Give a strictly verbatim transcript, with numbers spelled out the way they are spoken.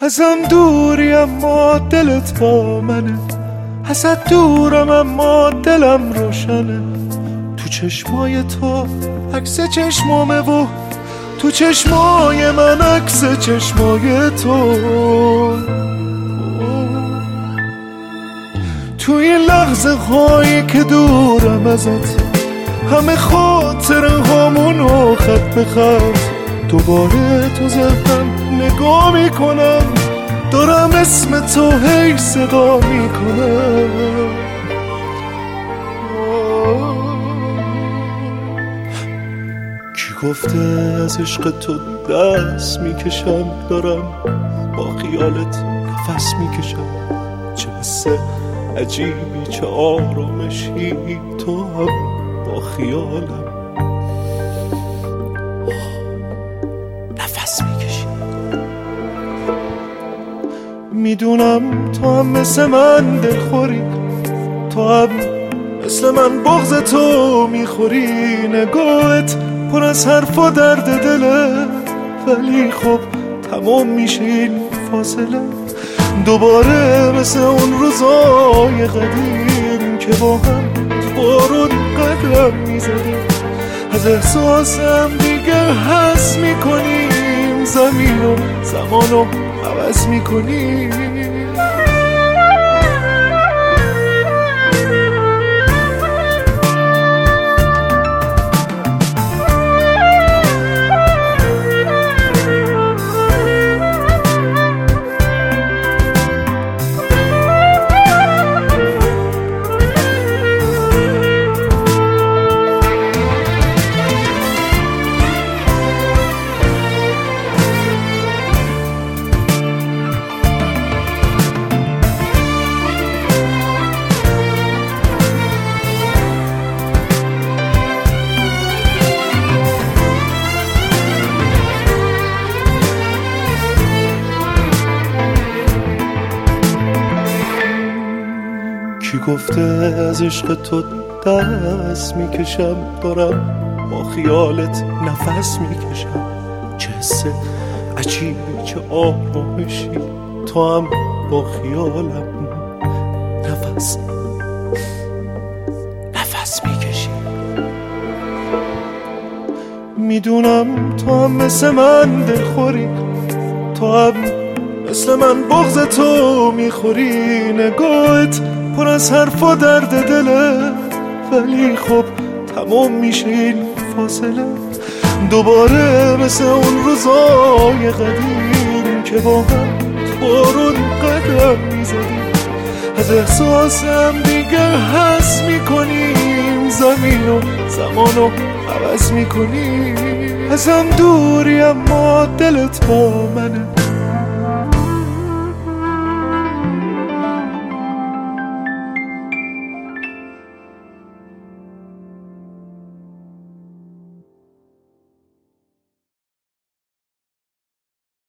ازم دوری اما دلت با منه، ازت دورم اما دلم روشنه. تو چشمای تو عکس چشمامه و تو چشمای من عکس چشمای تو. تو این لحظه هایی که دورم ازت، همه خاطره هامونو خط به خط دوباره تو ذهنم نگاه میکنم، دارم اسم تو هی صدا میکنم. کی گفته از عشق تو دست میکشم، دارم با خیالت نفس میکشم. چه حس عجیبی، چه آرامشی، تو هم با خیالم نفس میکشی. میدونم تو هم مثل من دلخوری، تو هم مثل من بغض تو میخوری. نگاهت پر از حرف و درد دله، ولی خب تمام میشه این فاصله. دوباره مثل اون روزای قدیم که با هم بارون قدم میزدیم، از احساسم دیگه حس میکنیم، زمین و زمانو عوض میکنیم. کی گفته از عشق تو دست میکشم، دارم با خیالت نفس میکشم. چه حس عجیبی، چه آرامشی، تو هم با خیالم نفس نفس میکشی. میدونم تو هم مثل من دلخوری، تو هم مثل من بغض تو میخوری. نگاهت پر از حرف و درد دله، ولی خب تمام میشه این فاصله. دوباره مثل اون روزای قدیم که با هم بارون قدم میزدیم، از احساسم دیگه حس میکنیم، زمین و زمانو عوض میکنیم. ازم دوری اما دلت با منه،